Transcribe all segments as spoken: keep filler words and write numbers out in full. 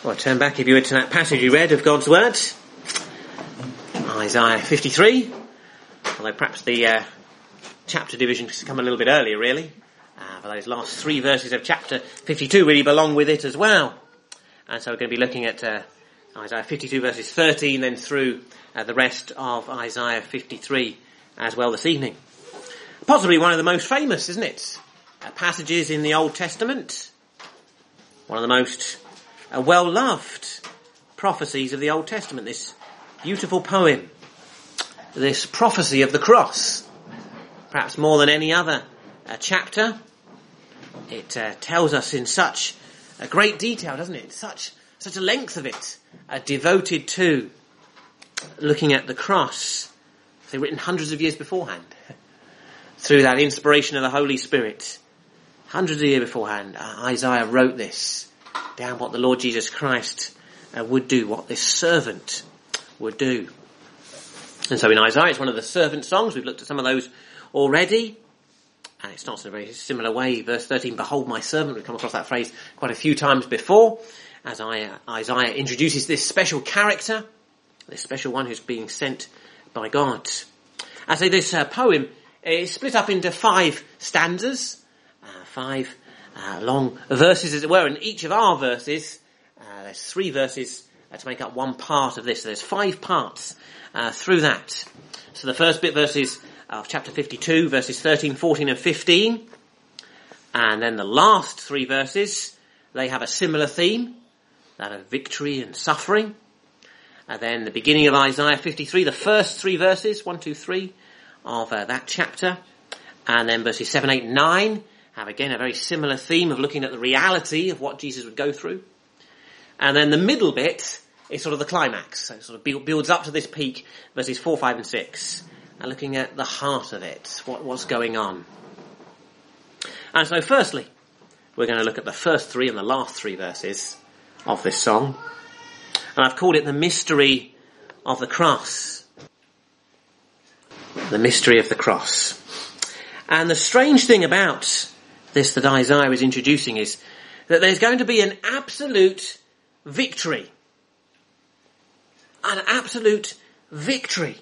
Well, turn back, if you would, to that passage you read of God's Word. Isaiah fifty-three. Although perhaps the uh, chapter division has come a little bit earlier, really. Uh, for those last three verses of chapter fifty-two really belong with it as well. And so we're going to be looking at uh, Isaiah fifty-two verses thirteen, then through uh, the rest of Isaiah fifty-three as well this evening. Possibly one of the most famous, isn't it? Uh, passages in the Old Testament. One of the most uh, well-loved prophecies of the Old Testament. This beautiful poem. This prophecy of the cross. Perhaps more than any other uh, chapter. It uh, tells us in such a great detail, doesn't it? Such such a length of it uh, devoted to looking at the cross. They're written hundreds of years beforehand. Through that inspiration of the Holy Spirit. Hundreds of years beforehand, uh, Isaiah wrote this down, what the Lord Jesus Christ uh, would do, what this servant would do. And so in Isaiah, it's one of the servant songs. We've looked at some of those already. And it starts in a very similar way. Verse thirteen, behold my servant. We've come across that phrase quite a few times before. As Isaiah introduces this special character, this special one who's being sent by God. I say this uh, poem is split up into five stanzas. Uh, five uh, long verses, as it were. And each of our verses, uh, there's three verses uh, to make up one part of this. So there's five parts uh, through that. So the first bit, verses of chapter fifty-two, verses thirteen, fourteen and fifteen. And then the last three verses, they have a similar theme, that of victory and suffering. And then the beginning of Isaiah fifty-three, the first three verses, one, two, three, of uh, that chapter. And then verses seven, eight, nine have again a very similar theme of looking at the reality of what Jesus would go through. And then the middle bit is sort of the climax. So it sort of builds up to this peak, verses four, five and six. And looking at the heart of it, what, what's going on. And so firstly, we're going to look at the first three and the last three verses of this song. And I've called it the mystery of the cross. The mystery of the cross. And the strange thing about this that Isaiah is introducing is that there's going to be an absolute victory. An absolute victory.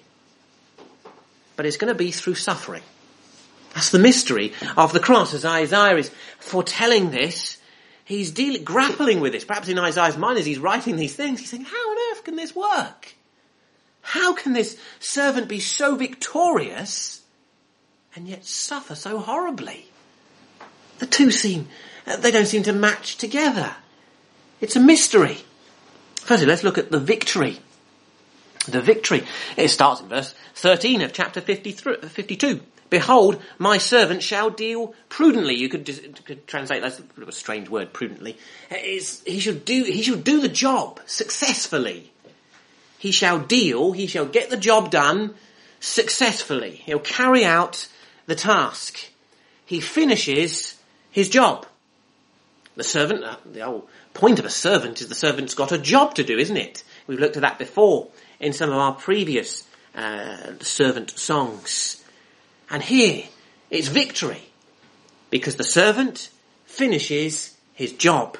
But it's going to be through suffering. That's the mystery of the cross. As Isaiah is foretelling this, he's dealing, grappling with this. Perhaps in Isaiah's mind as he's writing these things, he's saying, how on earth can this work? How can this servant be so victorious and yet suffer so horribly? The two seem, they don't seem to match together. It's a mystery. Firstly, let's look at the victory. The victory. It starts in verse thirteen of chapter fifty-two. Behold, my servant shall deal prudently. You could, could translate that's a bit of a strange word, prudently. It's, he should do, he should do the job successfully. He shall deal, he shall get the job done successfully. He'll carry out the task. He finishes his job. The servant, the whole point of a servant is the servant's got a job to do, isn't it? We've looked at that before in some of our previous uh, servant songs. And here, it's victory. Because the servant finishes his job.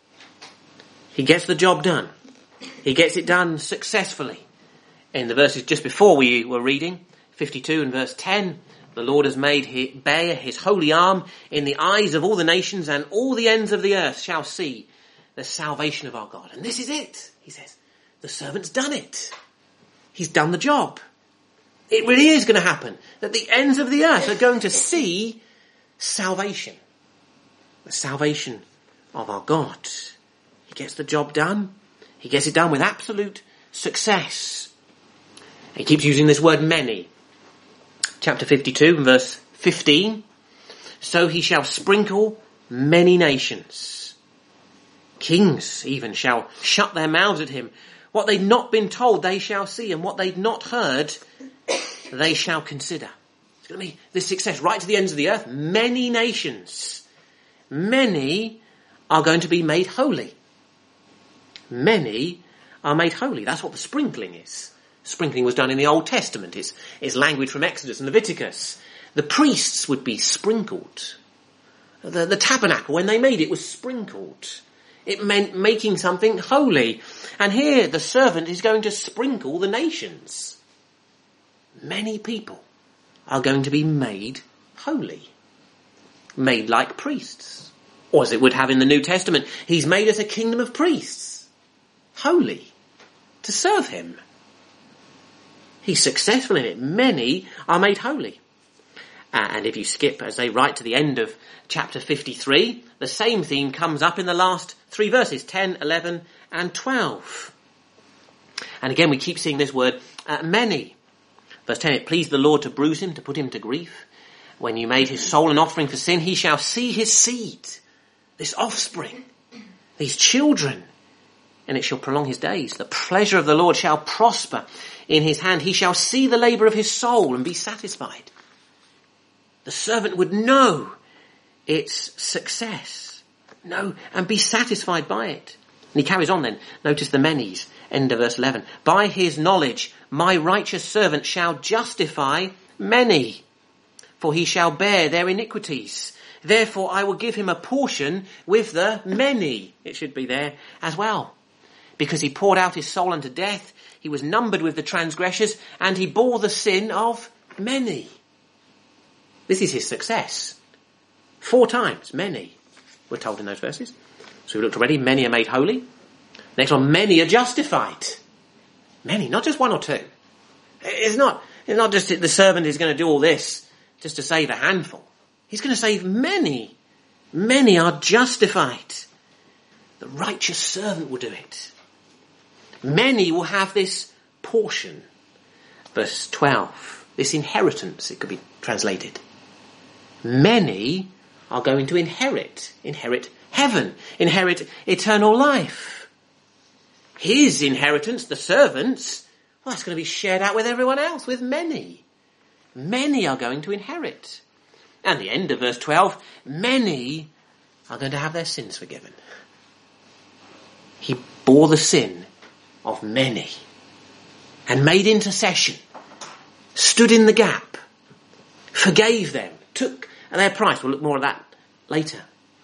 He gets the job done. He gets it done successfully. In the verses just before we were reading, fifty-two and verse ten, the Lord has made his, bare his holy arm in the eyes of all the nations, and all the ends of the earth shall see the salvation of our God. And this is it, he says. The servant's done it. He's done the job. It really is going to happen. That the ends of the earth are going to see salvation. The salvation of our God. He gets the job done. He gets it done with absolute success. He keeps using this word many. Chapter fifty-two and verse fifteen. So he shall sprinkle many nations. Kings even shall shut their mouths at him. What they'd not been told, they shall see, and what they'd not heard, they shall consider. It's going to be this success right to the ends of the earth. Many nations, many are going to be made holy. Many are made holy. That's what the sprinkling is. Sprinkling was done in the Old Testament. It's, it's language from Exodus and Leviticus. The priests would be sprinkled. The, the tabernacle, when they made it, was sprinkled It meant making something holy. And here the servant is going to sprinkle the nations. Many people are going to be made holy. Made like priests. Or as it would have in the New Testament, he's made us a kingdom of priests. Holy. To serve him. He's successful in it. Many are made holy. Uh, and if you skip, as they write, to the end of chapter fifty-three, the same theme comes up in the last three verses, ten, eleven and twelve. And again we keep seeing this word, uh, many. Verse ten, it pleased the Lord to bruise him, to put him to grief. When you made his soul an offering for sin, he shall see his seed, this offspring, these children, and it shall prolong his days. The pleasure of the Lord shall prosper in his hand. He shall see the labour of his soul and be satisfied. The servant would know its success, know and be satisfied by it. And he carries on then. Notice the manys, end of verse eleven. By his knowledge, my righteous servant shall justify many, for he shall bear their iniquities. Therefore I will give him a portion with the many. It should be there as well. Because he poured out his soul unto death, he was numbered with the transgressors, and he bore the sin of many. This is his success. Four times, many, we're told in those verses. So we looked already, many are made holy. Next one, many are justified. Many, not just one or two. It's not, it's not just the servant is going to do all this just to save a handful. He's going to save many. Many are justified. The righteous servant will do it. Many will have this portion. Verse twelve, this inheritance, it could be translated. Many are going to inherit, inherit heaven, inherit eternal life. His inheritance, the servants, well, that's going to be shared out with everyone else, with many. Many are going to inherit. And the end of verse twelve, many are going to have their sins forgiven. He bore the sin of many and made intercession, stood in the gap, forgave them, took their price. We'll look more at that later.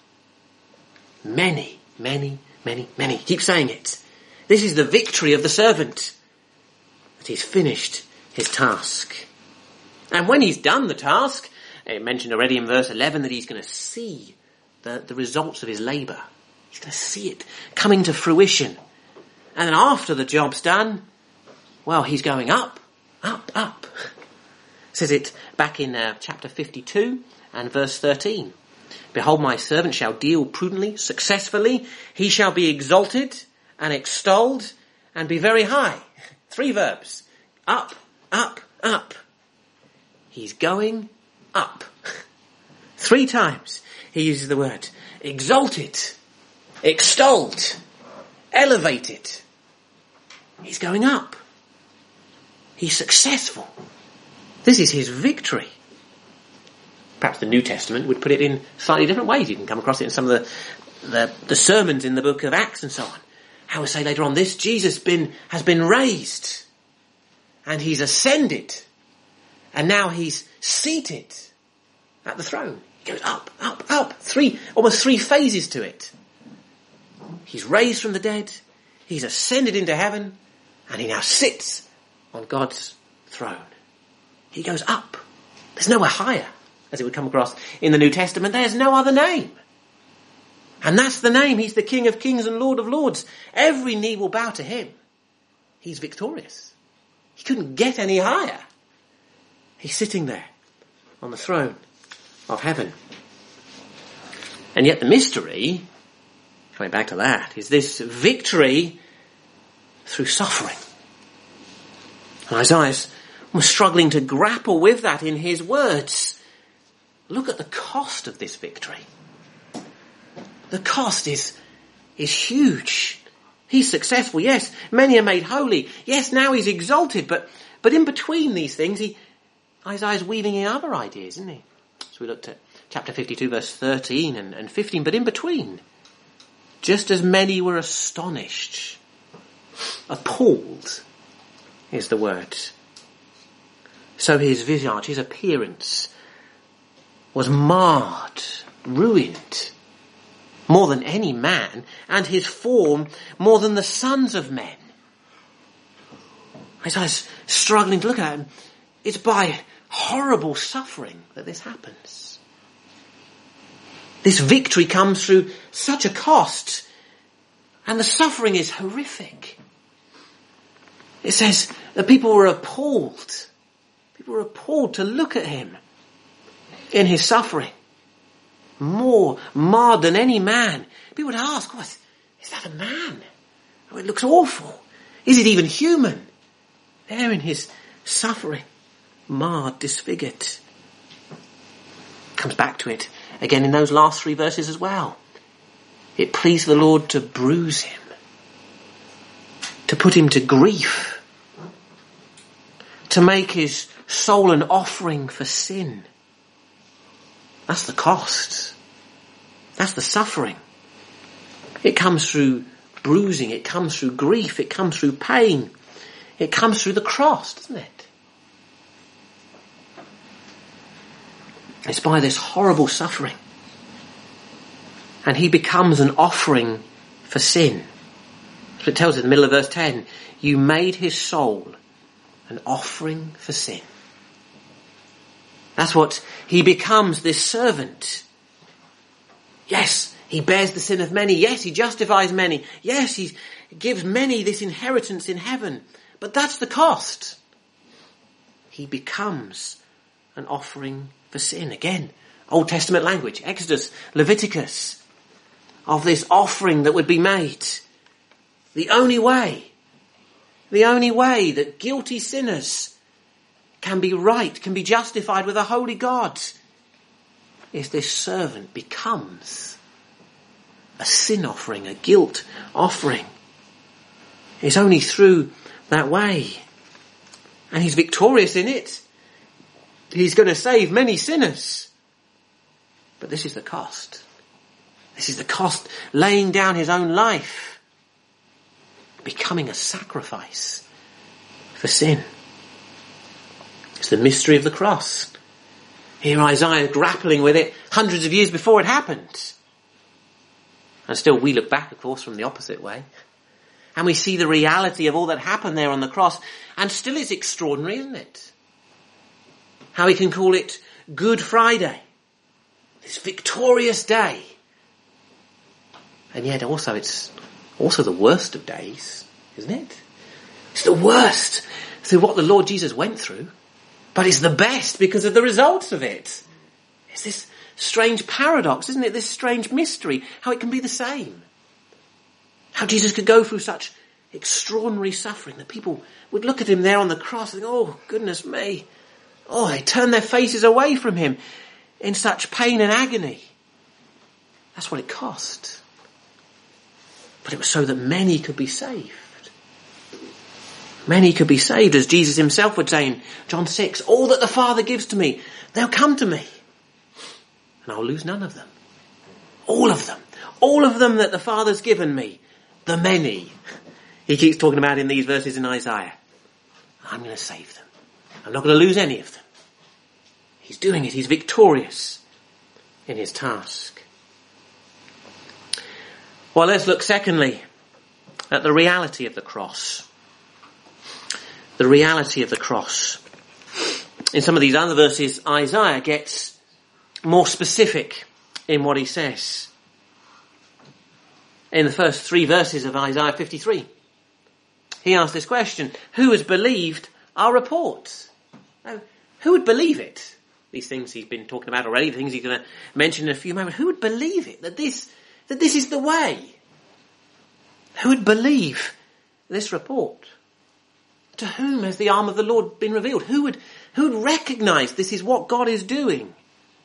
Many, many, many, many. Keep saying it. This is the victory of the servant, that he's finished his task. And when he's done the task, it mentioned already in verse eleven that he's going to see the, the results of his labour. He's going to see it coming to fruition. And then after the job's done, well, he's going up, up, up. It says it back in uh, chapter fifty-two and verse thirteen. Behold, my servant shall deal prudently, successfully. He shall be exalted and extolled and be very high. Three verbs. Up, up, up. He's going up. Three times he uses the word exalted, extolled, elevated. He's going up. He's successful. This is his victory. Perhaps the New Testament would put it in slightly different ways. You can come across it in some of the, the, the sermons in the book of Acts and so on. How we say later on, this Jesus been, has been raised and he's ascended and now he's seated at the throne. He goes up, up, up. Three, almost three phases to it. He's raised from the dead. He's ascended into heaven and he now sits on God's throne. He goes up. There's nowhere higher, as it would come across in the New Testament. There's no other name. And that's the name. He's the King of Kings and Lord of Lords. Every knee will bow to him. He's victorious. He couldn't get any higher. He's sitting there on the throne of heaven. And yet the mystery, coming back to that, is this victory through suffering. And Isaiah's was struggling to grapple with that in his words. Look at the cost of this victory. The cost is, is huge. He's successful, yes. Many are made holy. Yes, now he's exalted, but, but in between these things, he, Isaiah's weaving in other ideas, isn't he? So we looked at chapter fifty-two, verse thirteen and, and fifteen, but in between, just as many were astonished, appalled is the word. So his visage, his appearance, was marred, ruined. more than any man, and his form more than the sons of men. As I was struggling to look at it, it's by horrible suffering that this happens. This victory comes through such a cost, and the suffering is horrific. It says that people were appalled. People were appalled to look at him in his suffering. More marred than any man. People would ask, what, is that a man? Oh, it looks awful. Is it even human? There in his suffering, marred, disfigured. Comes back to it again in those last three verses as well. It pleased the Lord to bruise him, to put him to grief, to make his soul an offering for sin. That's the cost. That's the suffering. It comes through bruising, it comes through grief, it comes through pain. It comes through the cross, doesn't it? It's by this horrible suffering. And he becomes an offering for sin. So it tells us in the middle of verse ten, you made his soul an offering for sin. That's what he becomes, this servant. Yes, he bears the sin of many. Yes, he justifies many. Yes, he gives many this inheritance in heaven. But that's the cost. He becomes an offering for sin. Again, Old Testament language, Exodus, Leviticus, of this offering that would be made. The only way, the only way that guilty sinners can be right, can be justified with a holy God, is this servant becomes a sin offering, a guilt offering. It's only through that way. And he's victorious in it. He's going to save many sinners. But this is the cost. This is the cost, laying down his own life, becoming a sacrifice for sin. It's the mystery of the cross. Here Isaiah grappling with it hundreds of years before it happened. And still we look back, of course, from the opposite way. And we see the reality of all that happened there on the cross. And still it's extraordinary, isn't it? How we can call it Good Friday. This victorious day. And yet also it's also the worst of days, isn't it? It's the worst through what the Lord Jesus went through. But it's the best because of the results of it. It's this strange paradox, isn't it? This strange mystery. How it can be the same. How Jesus could go through such extraordinary suffering that people would look at him there on the cross and think, oh, goodness me. Oh, they turn their faces away from him in such pain and agony. That's what it cost. But it was so that many could be saved. Many could be saved, as Jesus himself would say in John six, all that the Father gives to me, they'll come to me. And I'll lose none of them. All of them. All of them that the Father's given me. The many. He keeps talking about in these verses in Isaiah. I'm going to save them. I'm not going to lose any of them. He's doing it. He's victorious in his task. Well, let's look secondly at the reality of the cross. The reality of the cross. In some of these other verses, Isaiah gets more specific in what he says. In the first three verses of Isaiah fifty-three, he asks this question, who has believed our report? Now, who would believe it? These things he's been talking about already, the things he's going to mention in a few moments. Who would believe it? That this, that this is the way? Who would believe this report? To whom has the arm of the Lord been revealed? Who would, who would recognize this is what God is doing? And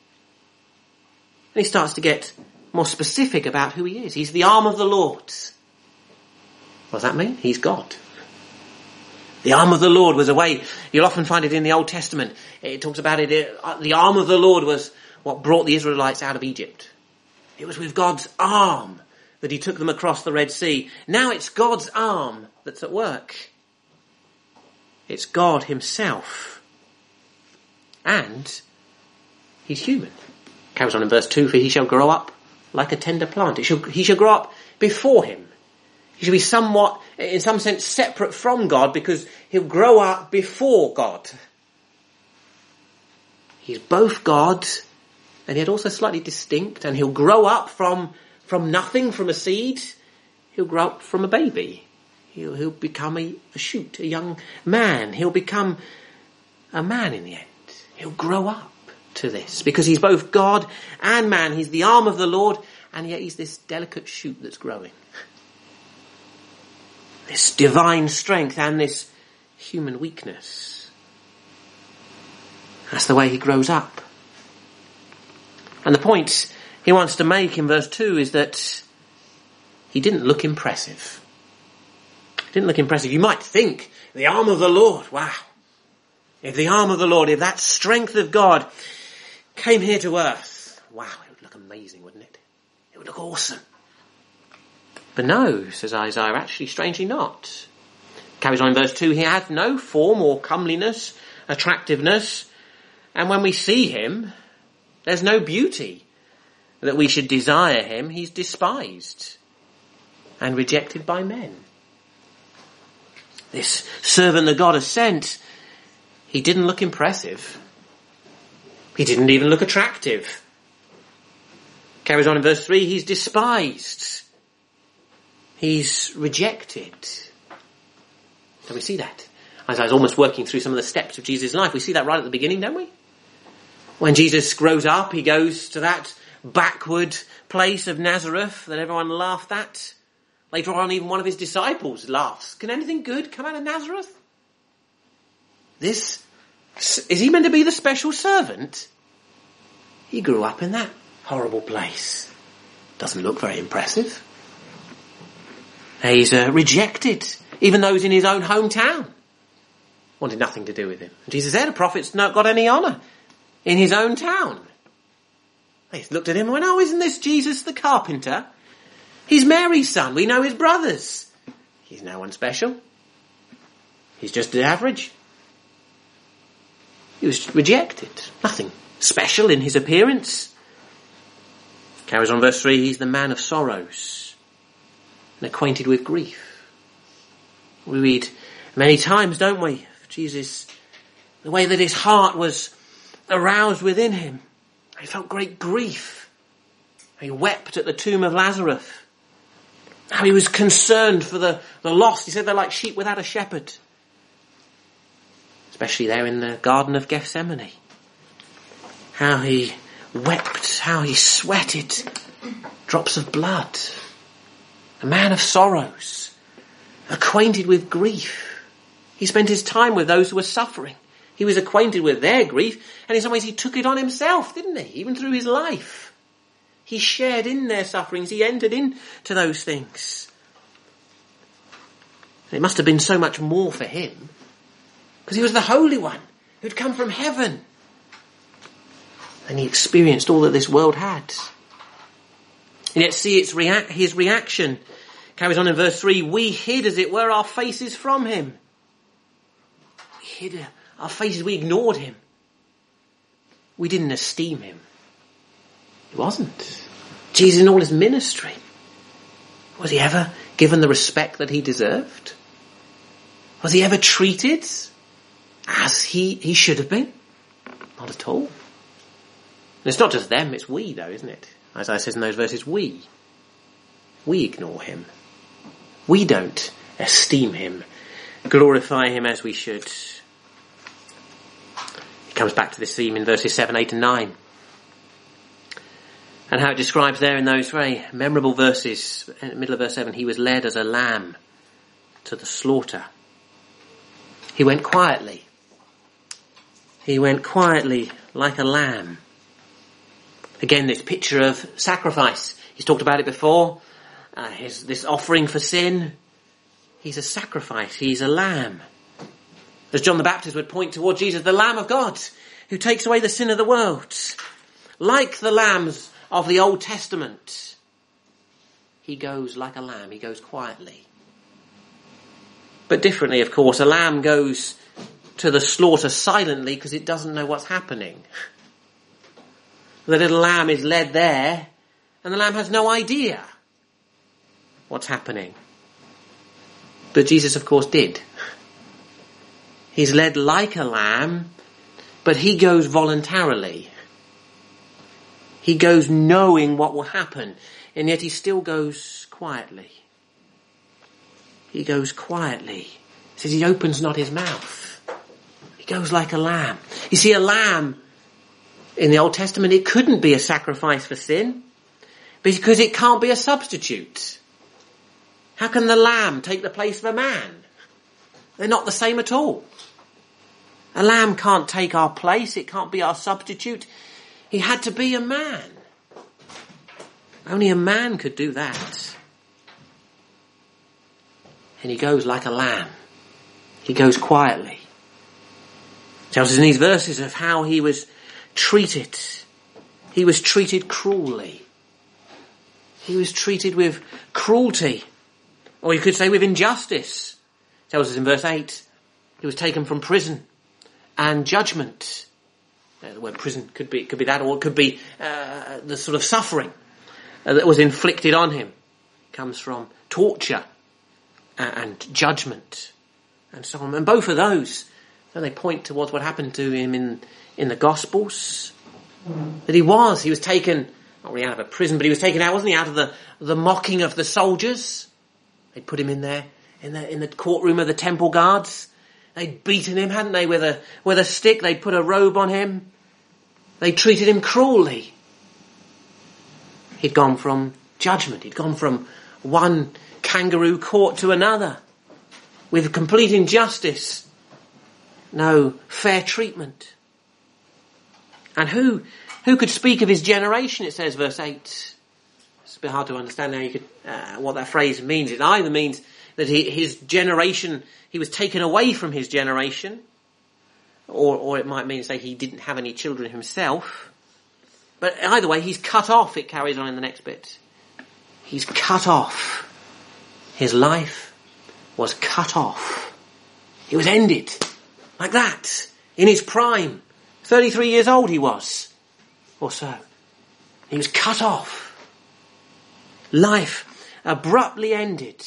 he starts to get more specific about who he is. He's the arm of the Lord. What does that mean? He's God. The arm of the Lord was a way, you'll often find it in the Old Testament. It talks about it, the arm of the Lord was what brought the Israelites out of Egypt. It was with God's arm that he took them across the Red Sea. Now it's God's arm that's at work. It's God himself. And he's human. Carries on in verse two, for he shall grow up like a tender plant. It shall, he shall grow up before him. He shall be somewhat, in some sense, separate from God because he'll grow up before God. He's both God and yet also slightly distinct, and he'll grow up from, from nothing, from a seed. He'll grow up from a baby. He'll, he'll become a, a shoot, a young man. He'll become a man in the end. He'll grow up to this because he's both God and man. He's the arm of the Lord, and yet he's this delicate shoot that's growing. This divine strength and this human weakness. That's the way he grows up. And the point he wants to make in verse two is that he didn't look impressive. He didn't look impressive. You might think, the arm of the Lord, wow. If the arm of the Lord, if that strength of God came here to earth, wow, it would look amazing, wouldn't it? It would look awesome. But no, says Isaiah, actually strangely not. Carries on in verse two, he had no form or comeliness, attractiveness, and when we see him, there's no beauty that we should desire him. He's despised and rejected by men. This servant that God has sent, he didn't look impressive. He didn't even look attractive. Carries on in verse three, he's despised. He's rejected. Don't we see that? Isaiah's almost working through some of the steps of Jesus' life. We see that right at the beginning, don't we? When Jesus grows up, he goes to that backward place of Nazareth that everyone laughed at. Later on, even one of his disciples laughs. Can anything good come out of Nazareth? This, is he meant to be the special servant? He grew up in that horrible place. Doesn't look very impressive. He's uh, rejected, even those in his own hometown. Wanted nothing to do with him. And Jesus said, a prophet's not got any honour in his own town. They looked at him and went, oh, isn't this Jesus the carpenter? He's Mary's son. We know his brothers. He's no one special. He's just the average. He was rejected. Nothing special in his appearance. Carries on verse three, he's the man of sorrows and acquainted with grief. We read many times, don't we, Jesus, the way that his heart was aroused within him. He felt great grief. He wept at the tomb of Lazarus. How he was concerned for the, the lost. He said they're like sheep without a shepherd. Especially there in the Garden of Gethsemane. How he wept, how he sweated drops of blood. A man of sorrows, acquainted with grief. He spent his time with those who were suffering. He was acquainted with their grief, and in some ways he took it on himself, didn't he? Even through his life. He shared in their sufferings. He entered into those things. And it must have been so much more for him, because he was the Holy One who'd come from heaven. And he experienced all that this world had. And yet see its rea- his reaction. Carries on in verse three, we hid, as it were, our faces from him. We hid our faces, we ignored him. We didn't esteem him. He wasn't. Jesus in all his ministry, was he ever given the respect that he deserved? Was he ever treated as he, he should have been? Not at all. And it's not just them, it's we though, isn't it? Isaiah says in those verses, we. We ignore him. We don't esteem him, glorify him as we should. He comes back to this theme in verses seven, eight and nine. And how it describes there in those very memorable verses, in the middle of verse seven, he was led as a lamb to the slaughter. He went quietly. He went quietly like a lamb. Again, this picture of sacrifice. He's talked about it before. Uh, his, this offering for sin. He's a sacrifice. He's a lamb. As John the Baptist would point toward Jesus, the Lamb of God, who takes away the sin of the world. Like the lambs of the Old Testament, he goes like a lamb. He goes quietly. But differently, of course, a lamb goes to the slaughter silently because it doesn't know what's happening. The little lamb is led there, And the lamb has no idea what's happening. But Jesus, of course, did. He's led like a lamb, but he goes voluntarily. He goes knowing what will happen, and yet he still goes quietly. He goes quietly. It says he opens not his mouth. He goes like a lamb. You see, a lamb in the Old Testament, it couldn't be a sacrifice for sin because it can't be a substitute. How can the lamb take the place of a man? They're not the same at all. A lamb can't take our place. It can't be our substitute. He had to be a man. Only a man could do that. And he goes like a lamb. He goes quietly. It tells us in these verses of how he was treated. He was treated cruelly. He was treated with cruelty. Or you could say with injustice. It tells us in verse eight. He was taken from prison and judgment. Uh, the word prison could be, could be that, or it could be uh, the sort of suffering uh, that was inflicted on him. It comes from torture uh, and judgment and so on. And both of those, so they point towards what happened to him in, in the Gospels. That he was, he was taken, not really out of a prison, but he was taken out, wasn't he, out of the, the mocking of the soldiers. They put him in there, in the, in the courtroom of the temple guards. They'd beaten him, hadn't they, with a, with a stick. They'd put a robe on him. They treated him cruelly. He'd gone from judgment. He'd gone from one kangaroo court to another with complete injustice. No fair treatment. And who, who could speak of his generation, it says, verse eight. It's a bit hard to understand how you could, uh, what that phrase means. It either means that he, his generation, he was taken away from his generation, or, or it might mean, say, he didn't have any children himself. But either way, he's cut off, it carries on in the next bit. He's cut off. His life was cut off. It was ended. Like that. In his prime. thirty-three years old he was. Or so. He was cut off. Life abruptly ended.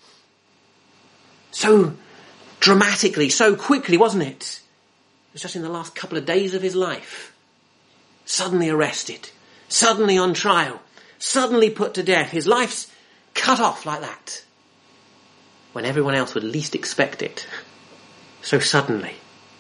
So dramatically, so quickly, wasn't it? It was just in the last couple of days of his life. Suddenly arrested. Suddenly on trial. Suddenly put to death. His life's cut off like that. When everyone else would least expect it. So suddenly.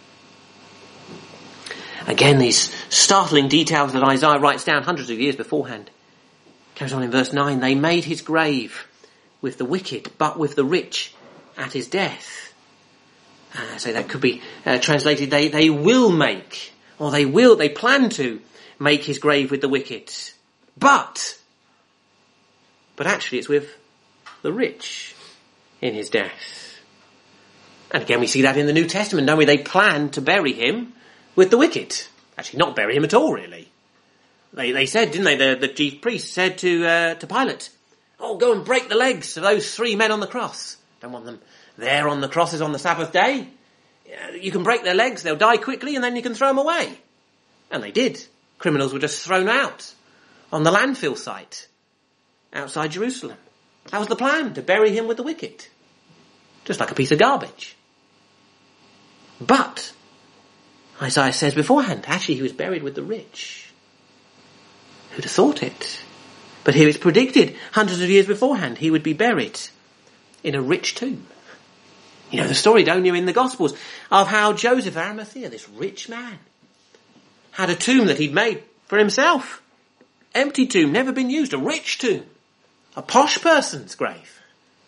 Again, these startling details that Isaiah writes down hundreds of years beforehand. Carries on in verse nine. They made his grave with the wicked, but with the rich at his death. Uh, so that could be uh, translated, they, they will make, or they will, they plan to make his grave with the wicked. But, but actually it's with the rich in his death. And again we see that in the New Testament, don't we? They plan to bury him with the wicked. Actually not bury him at all, really. They, they said, didn't they, the, the chief priest said to, uh, to Pilate, oh, go and break the legs of those three men on the cross. Don't want them there on the crosses on the Sabbath day. You can break their legs, they'll die quickly, and then you can throw them away. And they did. Criminals were just thrown out on the landfill site outside Jerusalem. That was the plan, to bury him with the wicked. Just like a piece of garbage. But, Isaiah says beforehand, actually he was buried with the rich. Who'd have thought it? But here it's predicted, hundreds of years beforehand, he would be buried in a rich tomb. You know the story, don't you, in the Gospels, of how Joseph of Arimathea, this rich man, had a tomb that he'd made for himself. Empty tomb, never been used, a rich tomb. A posh person's grave.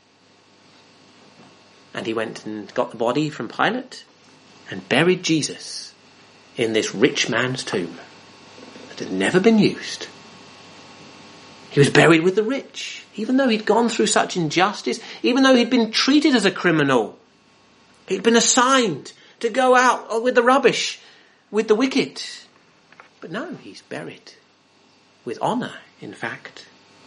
And he went and got the body from Pilate and buried Jesus in this rich man's tomb that had never been used. He was buried with the rich, even though he'd gone through such injustice, even though he'd been treated as a criminal. He'd been assigned to go out with the rubbish, with the wicked. But no, he's buried with honour, in fact.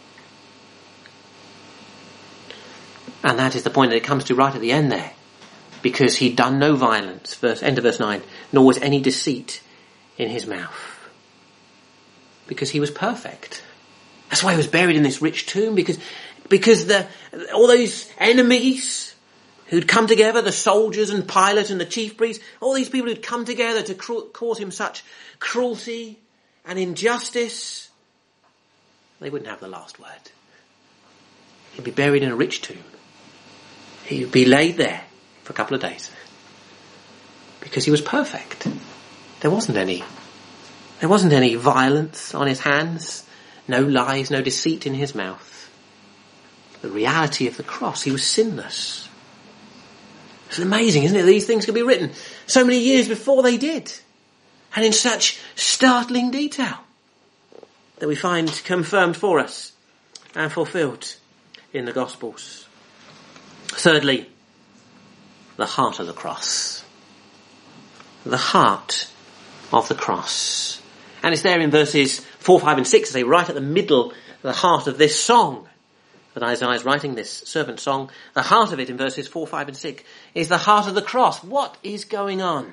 And that is the point that it comes to right at the end there. Because he'd done no violence, verse, end of verse nine, nor was any deceit in his mouth. Because he was perfect. That's why he was buried in this rich tomb, because, because the, all those enemies who'd come together, the soldiers and Pilate and the chief priests, all these people who'd come together to cru- cause him such cruelty and injustice, they wouldn't have the last word. He'd be buried in a rich tomb. He'd be laid there for a couple of days. Because he was perfect. There wasn't any. There wasn't any violence on his hands. No lies, no deceit in his mouth. The reality of the cross, he was sinless. It's amazing, isn't it? These things could be written so many years before they did. And in such startling detail that we find confirmed for us and fulfilled in the Gospels. Thirdly, the heart of the cross. The heart of the cross. And it's there in verses four, five and six, as they right at the middle, the heart of this song that Isaiah is writing, this servant song. The heart of it in verses four, five and six is the heart of the cross. What is going on?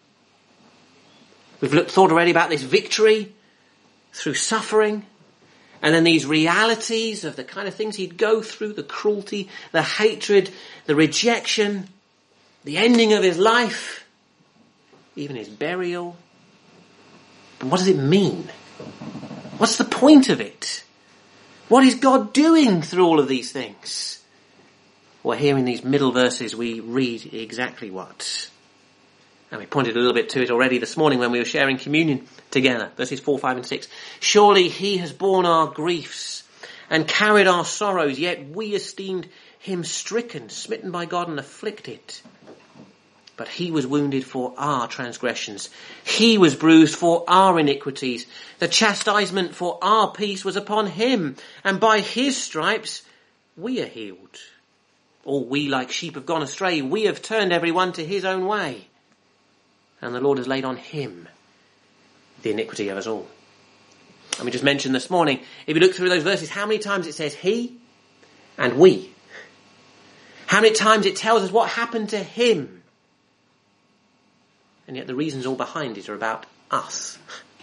We've looked, thought already about this victory through suffering, and then these realities of the kind of things he'd go through, the cruelty, the hatred, the rejection, the ending of his life, even his burial. But what does it mean? What's the point of it? What is God doing through all of these things? Well, here in these middle verses we read exactly what. And we pointed a little bit to it already this morning when we were sharing communion together. Verses four, five and six. Surely he has borne our griefs and carried our sorrows, yet we esteemed him stricken, smitten by God and afflicted. But he was wounded for our transgressions. He was bruised for our iniquities. The chastisement for our peace was upon him, and by his stripes we are healed. All we like sheep have gone astray. We have turned everyone to his own way. And the Lord has laid on him the iniquity of us all. And we just mentioned this morning, if you look through those verses, how many times it says he and we. How many times it tells us what happened to him. And yet the reasons all behind it are about us.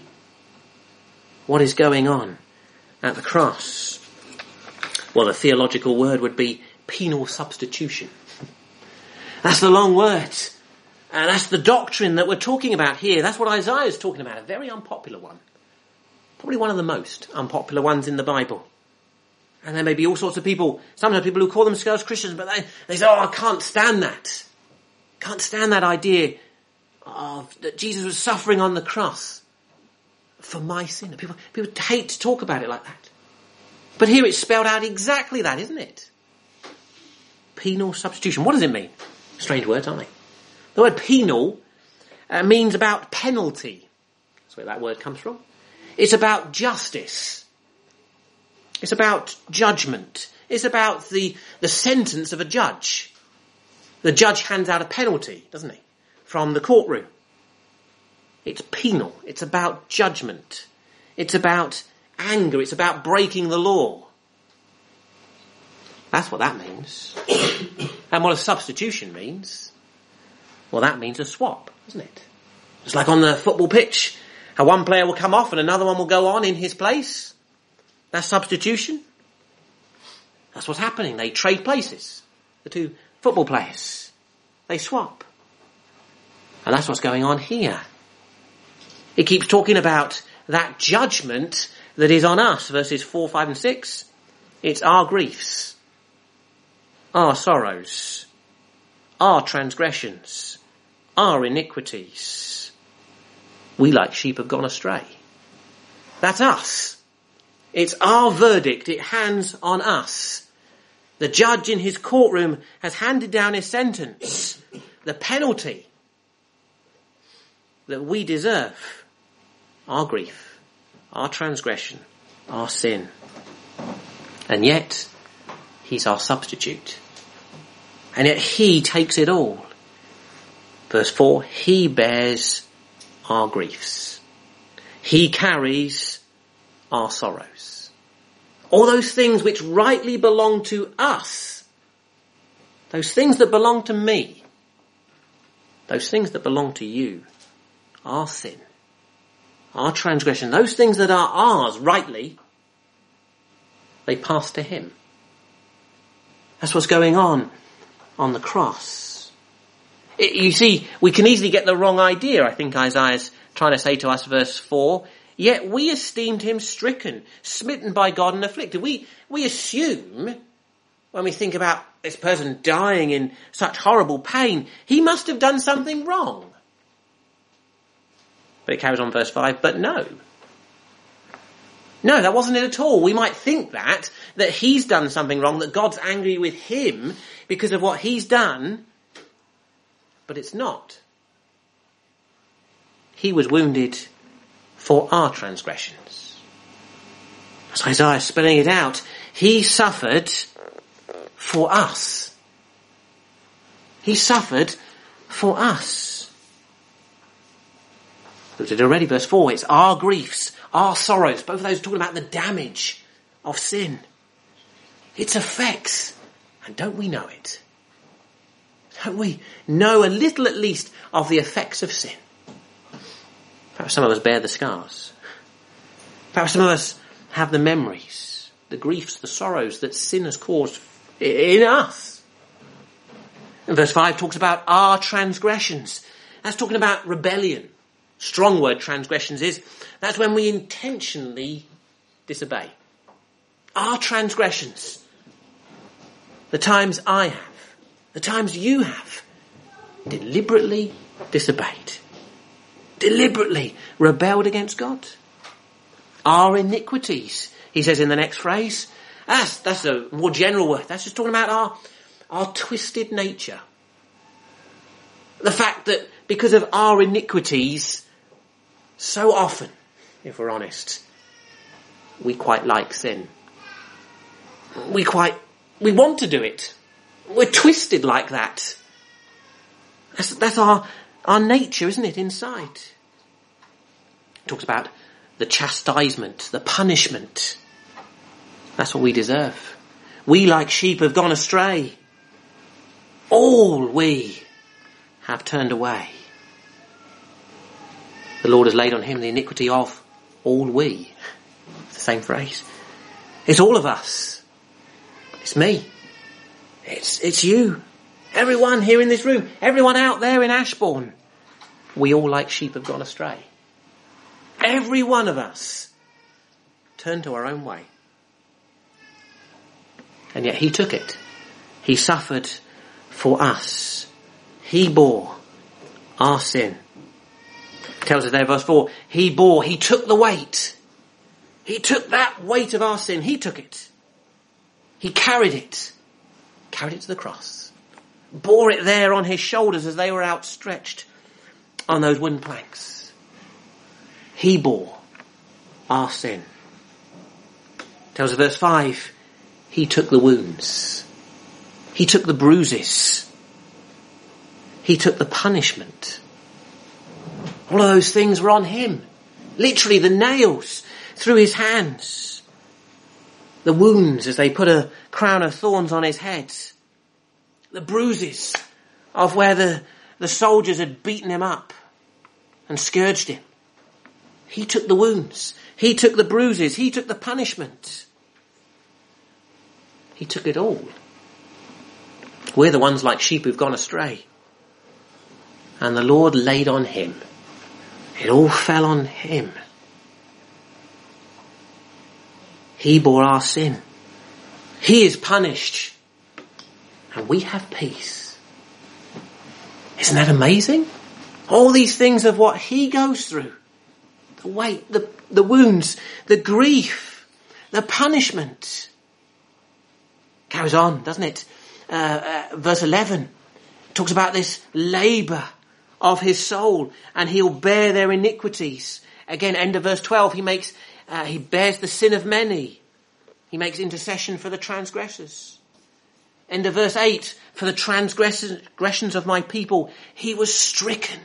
What is going on at the cross? Well, the theological word would be penal substitution. That's the long word. And that's the doctrine that we're talking about here. That's what Isaiah is talking about. A very unpopular one. Probably one of the most unpopular ones in the Bible. And there may be all sorts of people, sometimes people who call themselves Christians, but they, they say, oh, I can't stand that. Can't stand that idea of that Jesus was suffering on the cross for my sin. People, people hate to talk about it like that. But here it's spelled out exactly that, isn't it? Penal substitution. What does it mean? Strange words, aren't they? The word penal uh, means about penalty. That's where that word comes from. It's about justice. It's about judgment. It's about the, the sentence of a judge. The judge hands out a penalty, doesn't he? From the courtroom. It's penal. It's about judgment. It's about anger. It's about breaking the law. That's what that means. And what a substitution means, well, that means a swap, doesn't it? It's like on the football pitch, how one player will come off and another one will go on in his place. That's substitution. That's what's happening. They trade places. The two football players. They swap. And that's what's going on here. It keeps talking about that judgment that is on us, verses four, five and six. It's our griefs, our sorrows, our transgressions, our iniquities. We like sheep have gone astray. That's us. It's our verdict. It hands on us. The judge in his courtroom has handed down his sentence. The penalty that we deserve. Our grief, our transgression, our sin. And yet, he's our substitute. And yet he takes it all. Verse four, he bears our griefs. He carries our sorrows. All those things which rightly belong to us. Those things that belong to me. Those things that belong to you. Our sin. Our transgression. Those things that are ours rightly. they pass to him. That's what's going on on the cross. It, you see, we can easily get the wrong idea. I think Isaiah's trying to say to us, verse four, yet we esteemed him stricken, smitten by God and afflicted. We, we assume, when we think about this person dying in such horrible pain, he must have done something wrong. But it carries on verse five, but no. No, that wasn't it at all. We might think that, that he's done something wrong, that God's angry with him because of what he's done, but it's not. He was wounded for our transgressions. As Isaiah is spelling it out, he suffered for us. He suffered for us. Looked at it already, verse four, it's our griefs, our sorrows, both of those are talking about the damage of sin. Its effects, and don't we know it? Don't we know a little at least of the effects of sin? Perhaps some of us bear the scars. Perhaps some of us have the memories, the griefs, the sorrows that sin has caused in us. And verse five talks about our transgressions. That's talking about rebellion. Strong word, transgressions is. That's when we intentionally disobey. Our transgressions. The times I have. The times you have. Deliberately disobeyed. Deliberately rebelled against God. Our iniquities, he says in the next phrase. That's, that's a more general word. That's just talking about our, our twisted nature. The fact that because of our iniquities, so often, if we're honest, we quite like sin. We quite, we want to do it. We're twisted like that. That's, that's our, our nature, isn't it, inside? It talks about the chastisement, the punishment. That's what we deserve. We, like sheep, have gone astray. All we have turned away. The Lord has laid on him the iniquity of all we. It's the same phrase. It's all of us. It's me. It's, it's you. Everyone here in this room. Everyone out there in Ashbourne. We all like sheep have gone astray. Every one of us turned to our own way. And yet he took it. He suffered for us. He bore our sin. It tells us there, verse four, he bore, he took the weight. He took that weight of our sin. He took it. He carried it. Carried it to the cross. Bore it there on his shoulders as they were outstretched on those wooden planks. He bore our sin. It tells us verse five, he took the wounds. He took the bruises. He took the punishment. All of those things were on him. Literally the nails through his hands. The wounds as they put a crown of thorns on his head. The bruises of where the, the soldiers had beaten him up and scourged him. He took the wounds. He took the bruises. He took the punishment. He took it all. We're the ones like sheep who've gone astray. And the Lord laid on him. It all fell on him. He bore our sin. He is punished. And we have peace. Isn't that amazing? All these things of what he goes through. The weight, the, the wounds, the grief, the punishment. Carries on, doesn't it? Uh, uh, verse eleven talks about this labour of his soul, and he'll bear their iniquities. Again, end of verse twelve, he makes, uh, he bears the sin of many. He makes intercession for the transgressors. End of verse eight, for the transgressions of my people, he was stricken.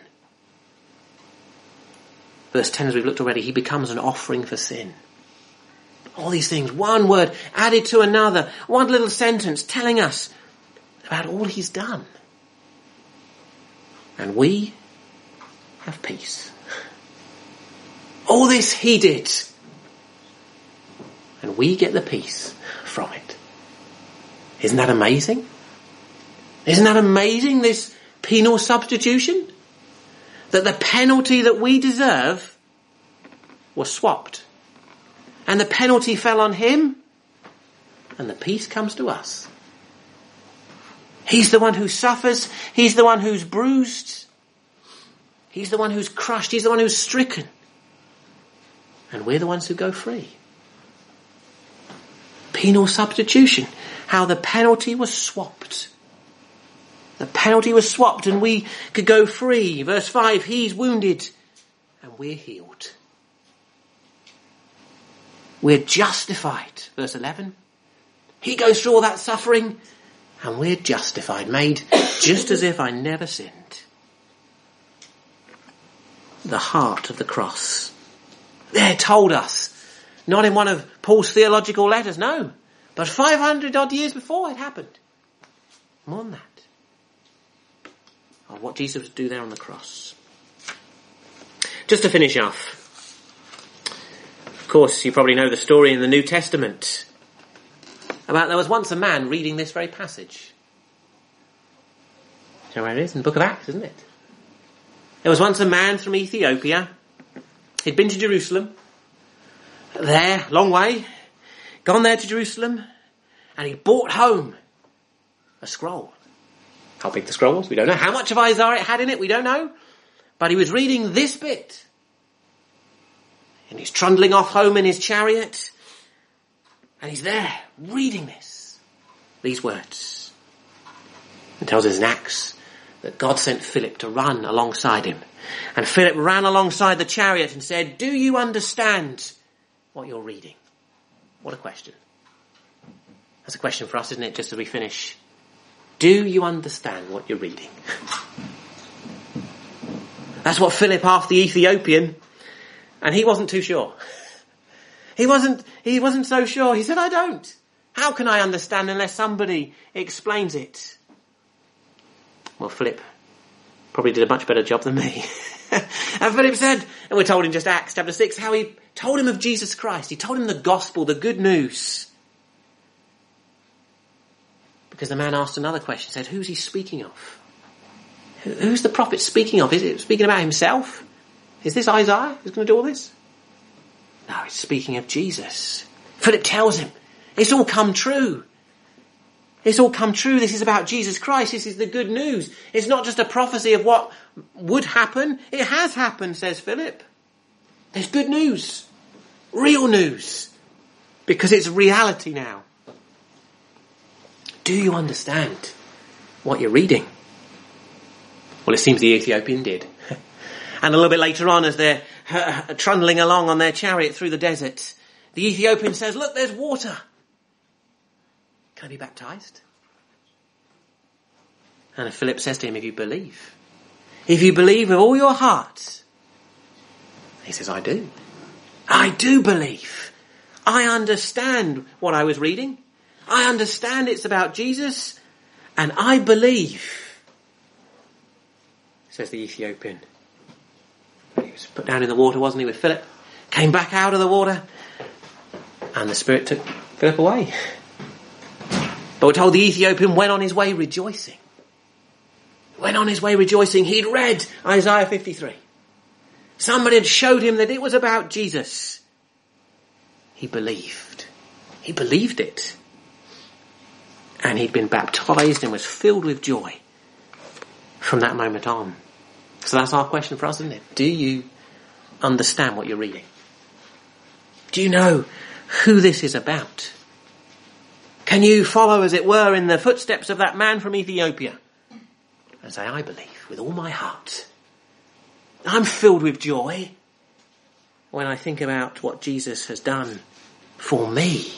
Verse ten, as we've looked already, he becomes an offering for sin. All these things, one word added to another, one little sentence telling us about all he's done. And we have peace. All this he did. And we get the peace from it. Isn't that amazing? Isn't that amazing, this penal substitution? That the penalty that we deserve was swapped. And the penalty fell on him, and the peace comes to us. He's the one who suffers. He's the one who's bruised. He's the one who's crushed. He's the one who's stricken. And we're the ones who go free. Penal substitution. How the penalty was swapped. The penalty was swapped and we could go free. Verse five, he's wounded and we're healed. We're justified. Verse eleven, he goes through all that suffering and we're justified, made just as if I never sinned. The heart of the cross. There told us, not in one of Paul's theological letters, no, but five hundred odd years before it happened. More than that. Of what Jesus would do there on the cross. Just to finish off, of course you probably know the story in the New Testament about there was once a man reading this very passage. Do you know where it is? In the book of Acts, isn't it? There was once a man from Ethiopia. He'd been to Jerusalem. There, long way. Gone there to Jerusalem. And he brought home a scroll. How big the scroll was, we don't know. How much of Isaiah it had in it, we don't know. But he was reading this bit. And he's trundling off home in his chariot. And he's there, reading this. These words. It tells us in Acts that God sent Philip to run alongside him. And Philip ran alongside the chariot and said, do you understand what you're reading? What a question. That's a question for us, isn't it, just as we finish. Do you understand what you're reading? That's what Philip asked the Ethiopian, and he wasn't too sure. He wasn't, he wasn't so sure. He said, I don't. How can I understand unless somebody explains it? Well, Philip probably did a much better job than me. And Philip said, and we're told in just Acts chapter six, how he told him of Jesus Christ. He told him the gospel, the good news. Because the man asked another question, said, who's he speaking of? Who's the prophet speaking of? Is it speaking about himself? Is this Isaiah who's going to do all this? No, it's speaking of Jesus. Philip tells him, it's all come true. It's all come true. This is about Jesus Christ. This is the good news. It's not just a prophecy of what would happen. It has happened, says Philip. There's good news. Real news. Because it's reality now. Do you understand what you're reading? Well, it seems the Ethiopian did. And a little bit later on, as they're uh, trundling along on their chariot through the desert, the Ethiopian says, look, there's water. Can I be baptized? And Philip says to him, if you believe, if you believe with all your heart, he says, I do. I do believe. I understand what I was reading. I understand it's about Jesus, and I believe, says the Ethiopian. He was put down in the water, wasn't he, with Philip? Came back out of the water, and the Spirit took Philip away. But we're told the Ethiopian went on his way rejoicing. Went on his way rejoicing. He'd read Isaiah fifty-three. Somebody had showed him that it was about Jesus. He believed. He believed it. And he'd been baptized and was filled with joy from that moment on. So that's our question for us, isn't it? Do you understand what you're reading? Do you know who this is about? Can you follow, as it were, in the footsteps of that man from Ethiopia and say, I believe with all my heart. I'm filled with joy when I think about what Jesus has done for me.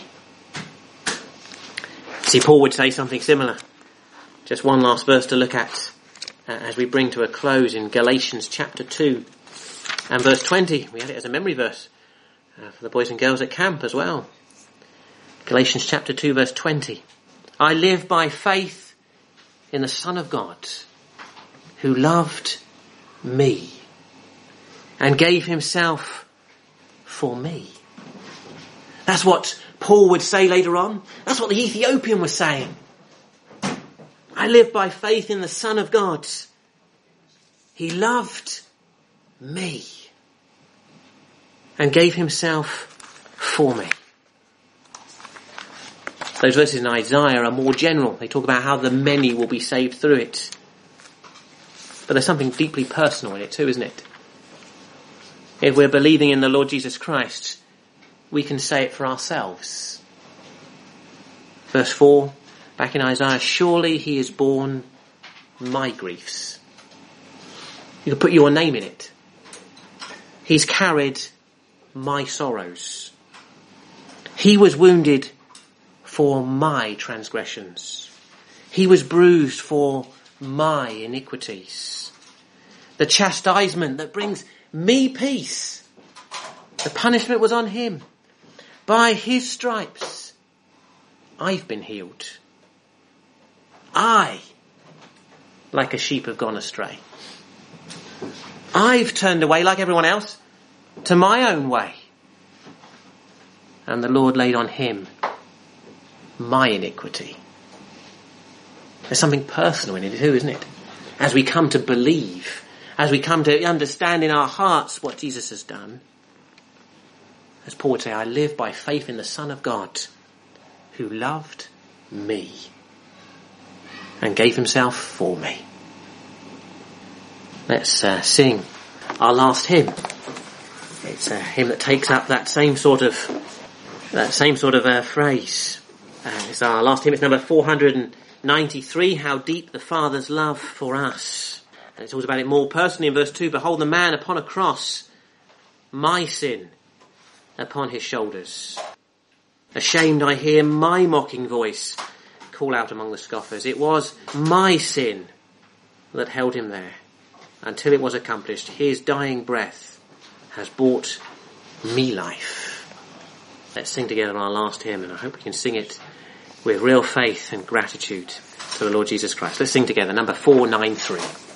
See, Paul would say something similar. Just one last verse to look at uh, as we bring to a close in Galatians chapter two and verse twenty. We had it as a memory verse uh, for the boys and girls at camp as well. Galatians chapter two verse twenty. I live by faith in the Son of God, who loved me and gave himself for me. That's what Paul would say later on. That's what the Ethiopian was saying. I live by faith in the Son of God. He loved me and gave himself for me. Those verses in Isaiah are more general. They talk about how the many will be saved through it. But there's something deeply personal in it too, isn't it? If we're believing in the Lord Jesus Christ, we can say it for ourselves. Verse four, back in Isaiah, surely he has borne my griefs. You can put your name in it. He's carried my sorrows. He was wounded for my transgressions. He was bruised for my iniquities. The chastisement that brings me peace, the punishment was on him. By his stripes, I've been healed. I, like a sheep, have gone astray. I've turned away, like everyone else, to my own way. And the Lord laid on him my iniquity. There's something personal in it too, isn't it? As we come to believe, as we come to understand in our hearts what Jesus has done, as Paul would say, I live by faith in the Son of God who loved me and gave himself for me. Let's uh, sing our last hymn. It's a hymn that takes up that same sort of that same sort of uh, phrase. Uh, it's our last hymn. It's number four hundred ninety-three. How deep the Father's love for us. And it talks about it more personally in verse two. Behold the man upon a cross, my sin upon his shoulders. Ashamed I hear my mocking voice call out among the scoffers. It was my sin that held him there until it was accomplished. His dying breath has brought me life. Let's sing together our last hymn, and I hope we can sing it with real faith and gratitude to the Lord Jesus Christ. Let's sing together, number four ninety-three.